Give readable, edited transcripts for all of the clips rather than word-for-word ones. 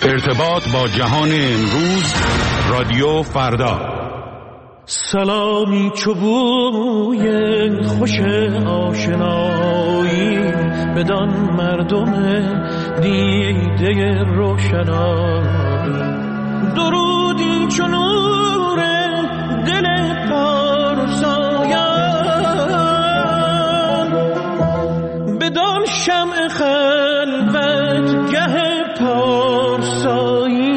ارتباط با جهان امروز، رادیو فردا. سلامی چوبوی خوش آشنایی بدان مردم دیده روشنایی، درودی چو نور دل پارسایان بدان شمع خلوت گه پارسایی.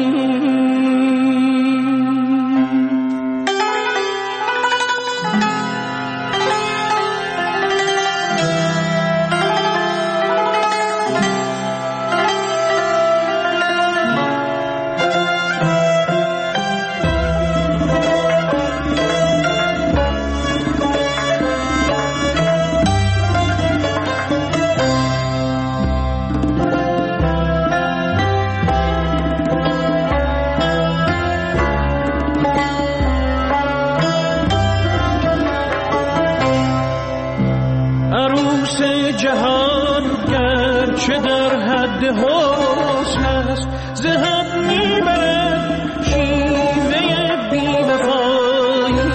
چه در حد حسن است ز حد میبرد شیوه بی‌وفایی،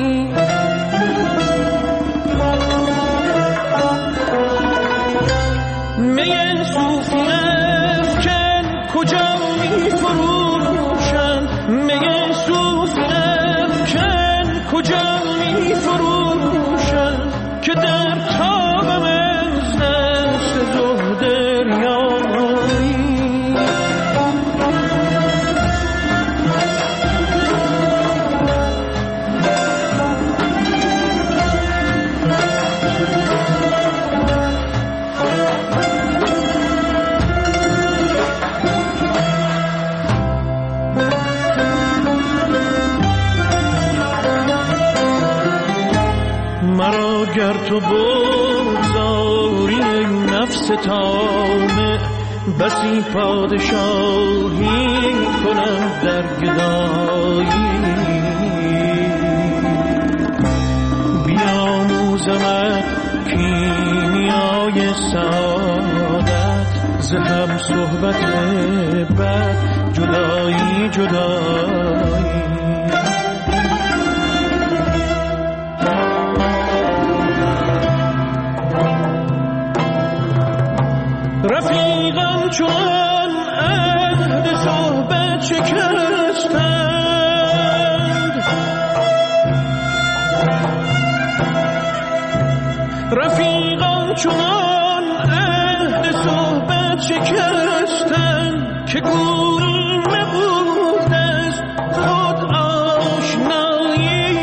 می صوفی افکن کجا میفروشند، می صوفی افکن کجا میفروشند که در تابم از دست زهده مرا گر تو بگذاری نفس طامع، بسی پادشاهی کنم در گدایی، بیاموزمت کیمیای سعادت ز هم صحبت بد جدایی جدایی. رفیقان چون عهد صحبت شکستند، رفیقان چون عهد صحبت شکستند که گویی نبود از خود آشنایی،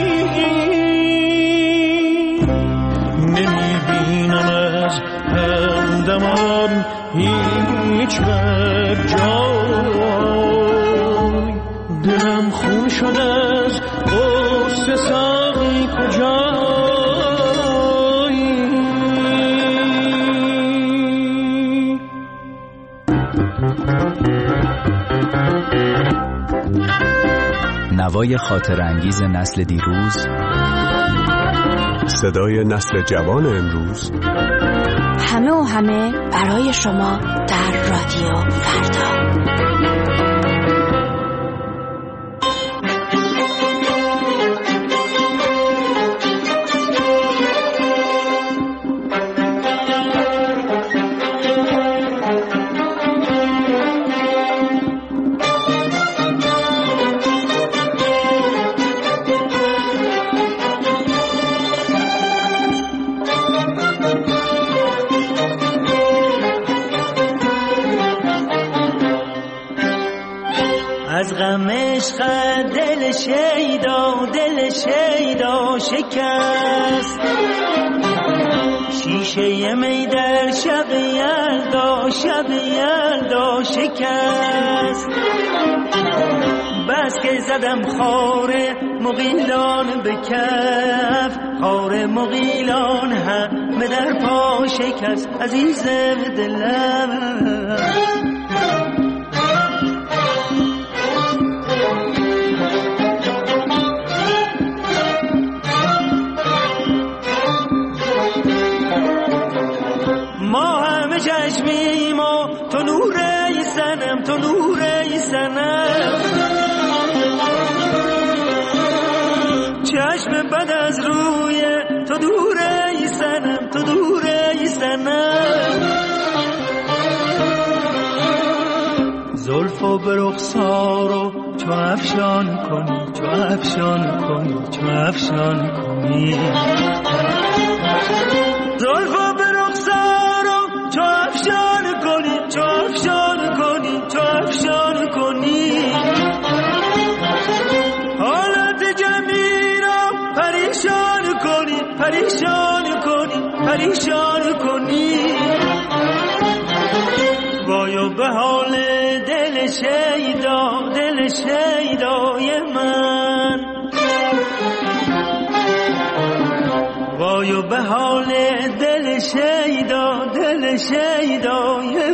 نمیبینم از همدمان هیچ بر جای، دلم خون شد از غصه ساقی کجایی. نوای خاطر انگیز نسل دیروز، صدای نسل جوان امروز، همه و همه برای شما در رادیو فردا. از غمش خد دل شیدا شکست، شیشه می در شب یلدا شکست، بس که زدم خار مغیلان به کف، خار مغیلان همه در پا شکست. عزیز دلم چشمیم و تو نور صنم تو نور ای صنم چشم بد از روی تو دور ای صنم تو دور ای صنم زلفو به رخسارو چو افشان کنی چو افشان کنی چو افشان کنی زلفو به رخسارو چو افشان کنی چو افشان کنی چو افشان کنی حالت جمیل را پریشان کنی پریشان کنی پریشان کنی وایو به حال دل شیدای من وایو به حال دل شیدای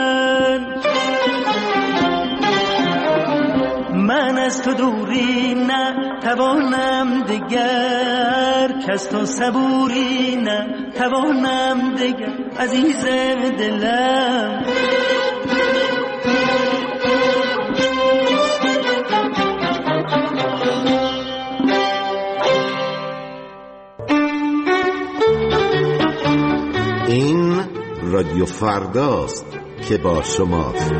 من از تو دوری نه توانم دگر کس تو صبوری نه توانم دگر عزیز دلم این رادیو فرداست که با شماست.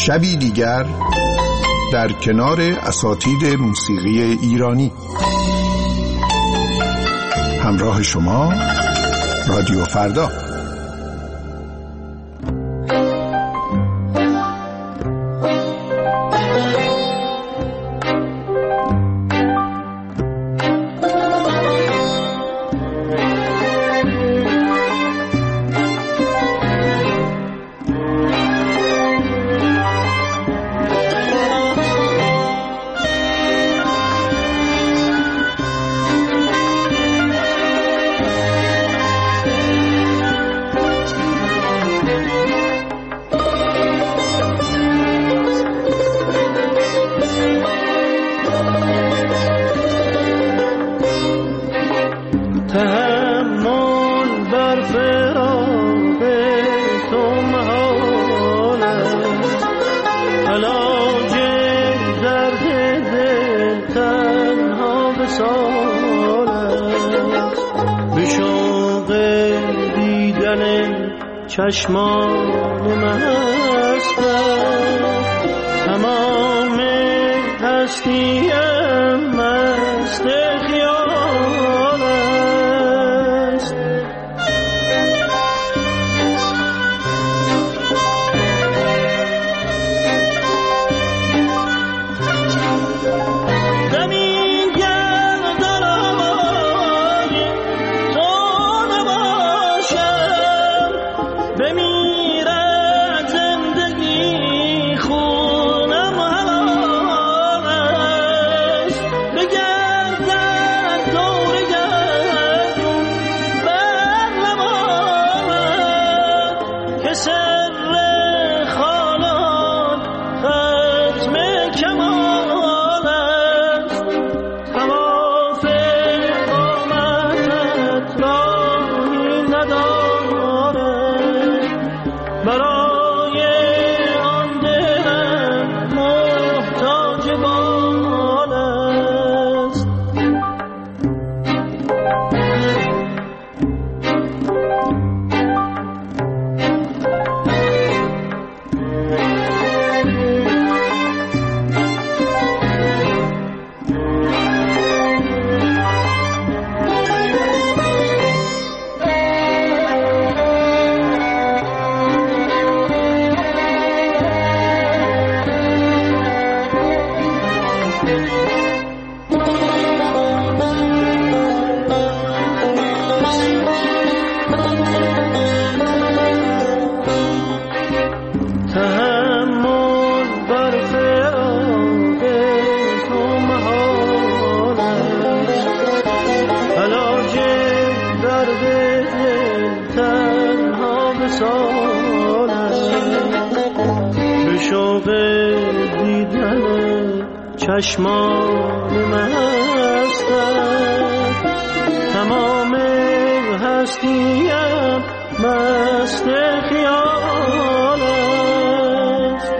شبی دیگر در کنار اساتید موسیقی ایرانی. همراه شما رادیو فردا. چشمان مست تمام هستیم مست خیال است. زمین گردن آقای تو نباشم بمیرد زندگی خونم حلال است. بگردد دور گردون بر نماند که سر خالان ختم کمال است. طواف قامتت راهی ندارد برای آن دلم محتاج بال است. تحمل بر فراق تو محال است. علاج درد دل تنها وصال است. به شوق دیدن چشمان مست تمام هستیم مست خیال است.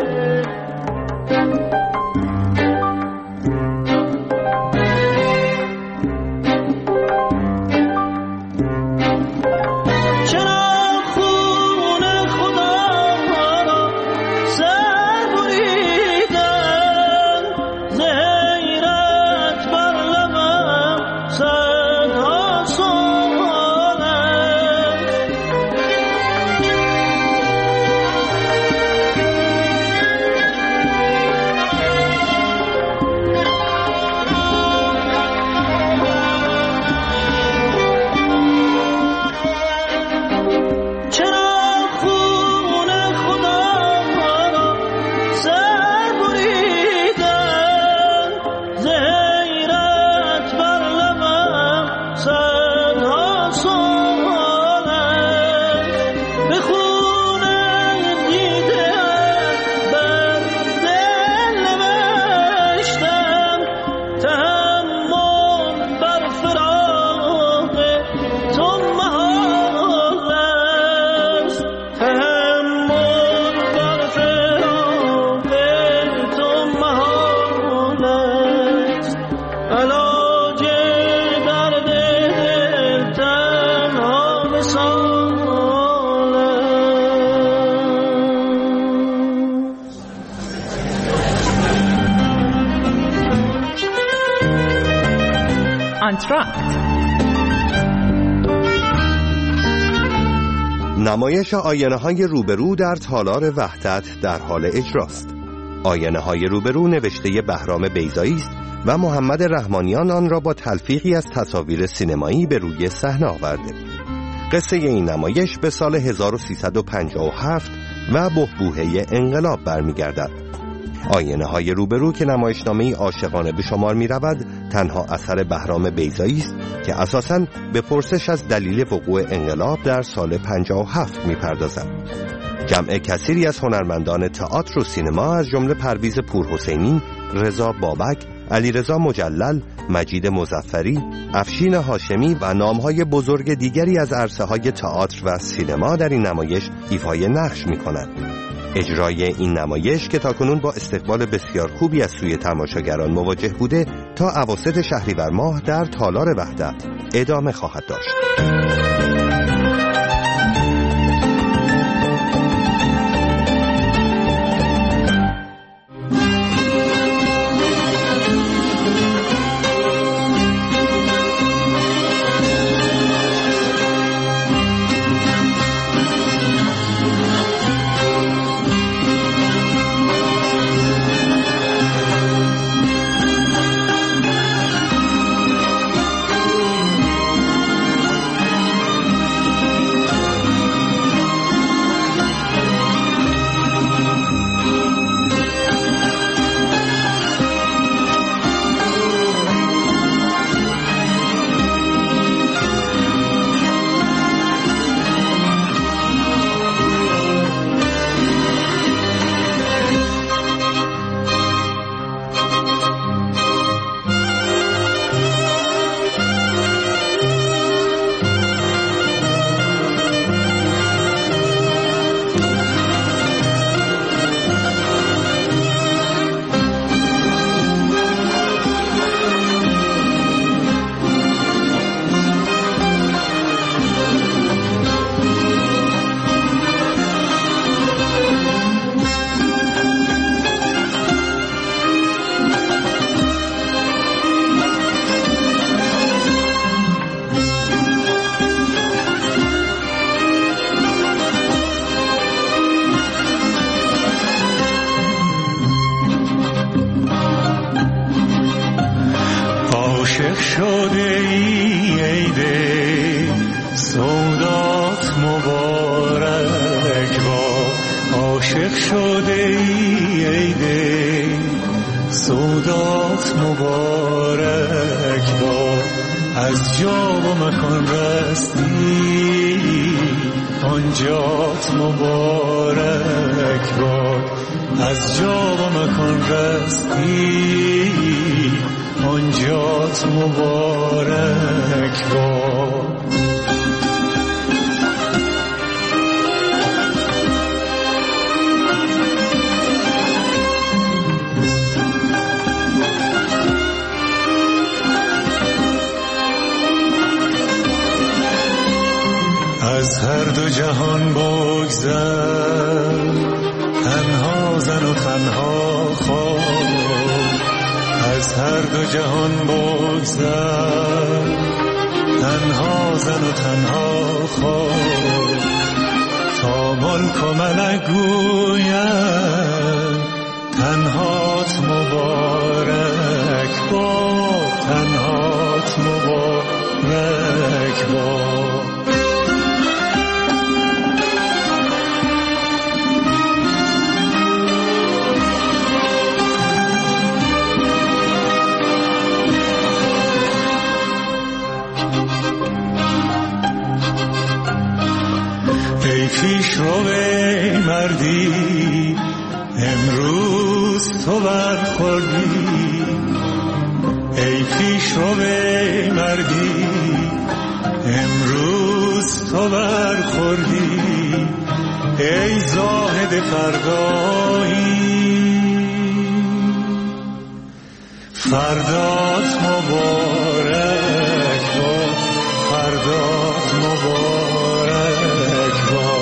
چرا خون خدا را سر بریدن ز حیرت بر لبم صدها سوال است. چرا خون خدا را سر بریدن ز حیرت بر لبم صدها سوال است. به خون دیده بر دل نوشتم تحمل بر فراق تو محال است. کاتاراکت. نمایش آینه‌های روبرو در تالار وحدت در حال اجراست. آینه‌های روبرو نوشته بهرام بیضایی است و محمد رحمانیان آن را با تلفیقی از تصاویر سینمایی به روی صحنه آورده. قصه این نمایش به سال 1357 و بحبوحه انقلاب برمیگردد. آینه‌های روبرو که نمایشنامه‌ای عاشقانه به شمار می‌رود، تنها اثر بهرام بیضایی است که اساساً به پرسش از دلیل وقوع انقلاب در سال 57 می‌پردازد. جمع کثیری از هنرمندان تئاتر و سینما از جمله پرویز پورحسینی، رضا بابک، علیرضا مجلل، مجید مظفری، افشین هاشمی و نام‌های بزرگ دیگری از عرصه‌های تئاتر و سینما در این نمایش ایفای نقش می‌کنند. اجرای این نمایش که تاکنون با استقبال بسیار خوبی از سوی تماشاگران مواجه بوده، تا اواسط شهریور ماه در تالار وحدت ادامه خواهد داشت. عاشق شده ای دل سودات مبارک با، عاشق شده ای دل سودات مبارک با، از جا و مکان رستی آنجات مبارک با، از جا و مکان رستی آنجات مبارک با. از هر دو جهان بگذر، تنها زن و تنها خواب، از هر دو جهان بگذر، تنها زن و تنها خواب، تا ملک و ملک گوید تنهات مبارک با، تنهات مبارک با. پیش رو مردی امروز تو برخوردی، ای پیش رو مردی امروز تو برخوردی، ای زاهد فردایی فردات مبارک با، فردات مبارک با.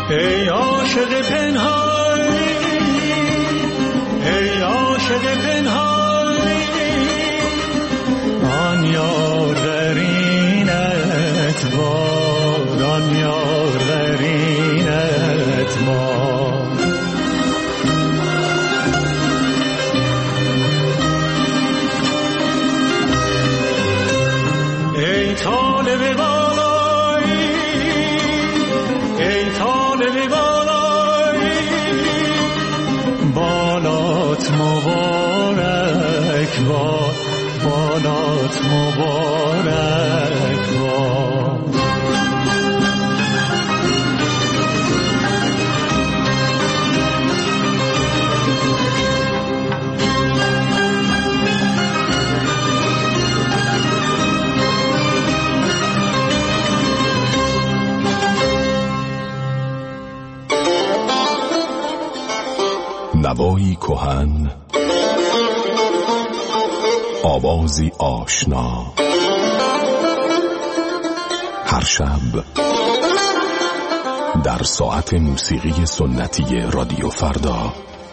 ای عاشق پنهانی، ای عاشق پنهانی، آن یار غرینت باد، آن یار غرینت باد. ای طالب بالایی، ای طالب بالایی، بالات مبارک باد، بالات مبارک باد. نوایی کهن، آوازی آشنا، هر شب در ساعت موسیقی سنتی رادیو فردا.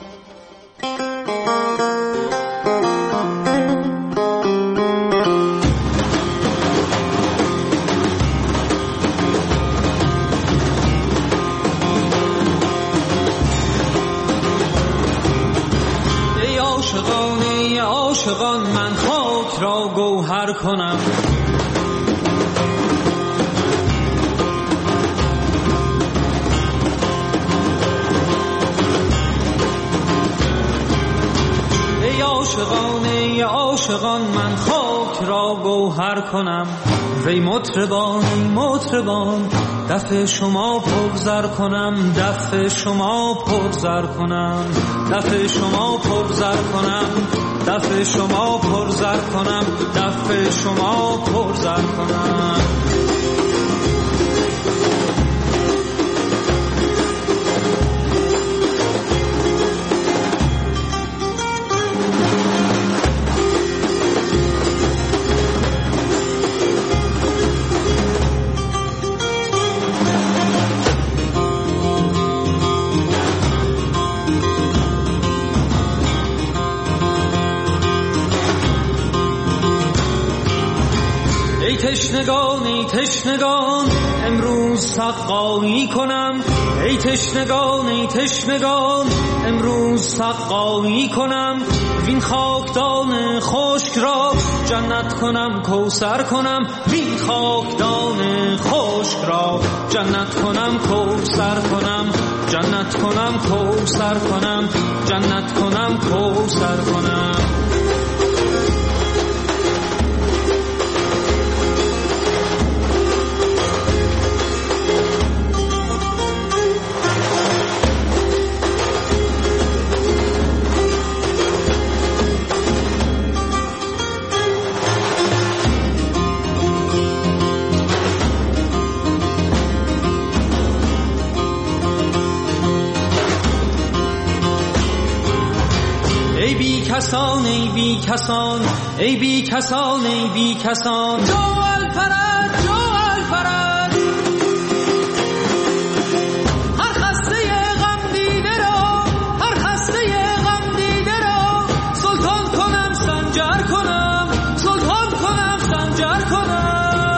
عاشقان من خاک را گوهر کنم، ای عاشقان ای عاشقان من خاک را گوهر کنم. وی مطربان ای مطربان دف شما پرزر کنم، دف شما پرزر کنم، دف شما پرزر کنم، دف شما پرزر کنم، دف شما پرزر کنم. تشنگان ای تشنگان امروز سقایی کنم، ای تشنگان ای تشنگان امروز سقایی کنم. وین خاکدان خشک را جنت کنم کوثر کنم، وین خاکدان خشک را جنت کنم کوثر کنم، جنت کنم کوثر کنم، جنت کنم کوثر کنم. ای بی کسان ای بی کسان ای بی کسان ای بی کسان، جو الفرج جو الفرج، هر خسته غم دیده را، هر خسته غم دیده را سلطان کنم سنجر کنم، سلطان کنم سنجر کنم.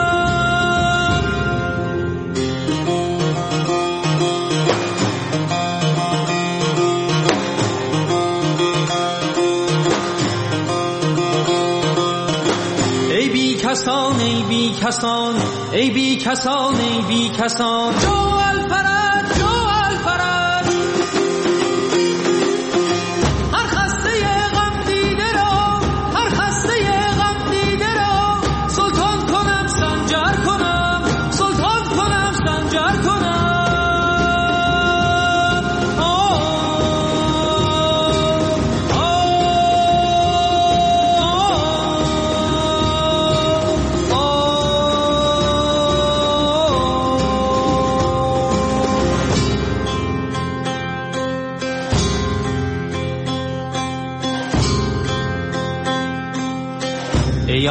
ای بی کسان ای بی کسان ای بی کسان ای بی کسان، جو الفرج جو الفرج، هر خسته غم دیده را، هر خسته غم دیده را سلطان کنم سنجر کنم، سلطان کنم سنجر کنم.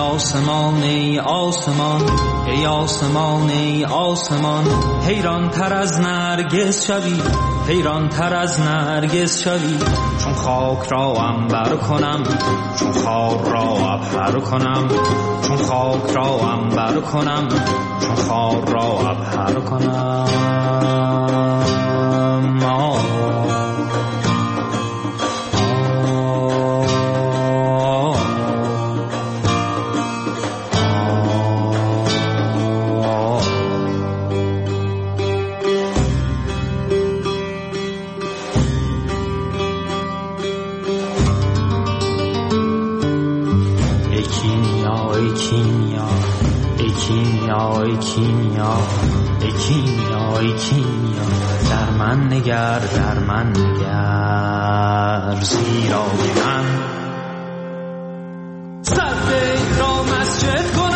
آسمان ای آسمان، ای آسمان ای آسمان، حیران تر از نرگس شوی، حیران تر از نرگس شوی، چون خاک را عنبر کنم، چون خار را عبهر کنم، چون خاک را عنبر کنم، چون خار را عبهر کنم. ای کیمیا در من نگر، در من نگر، زیرا که من سر را مسجد کنم.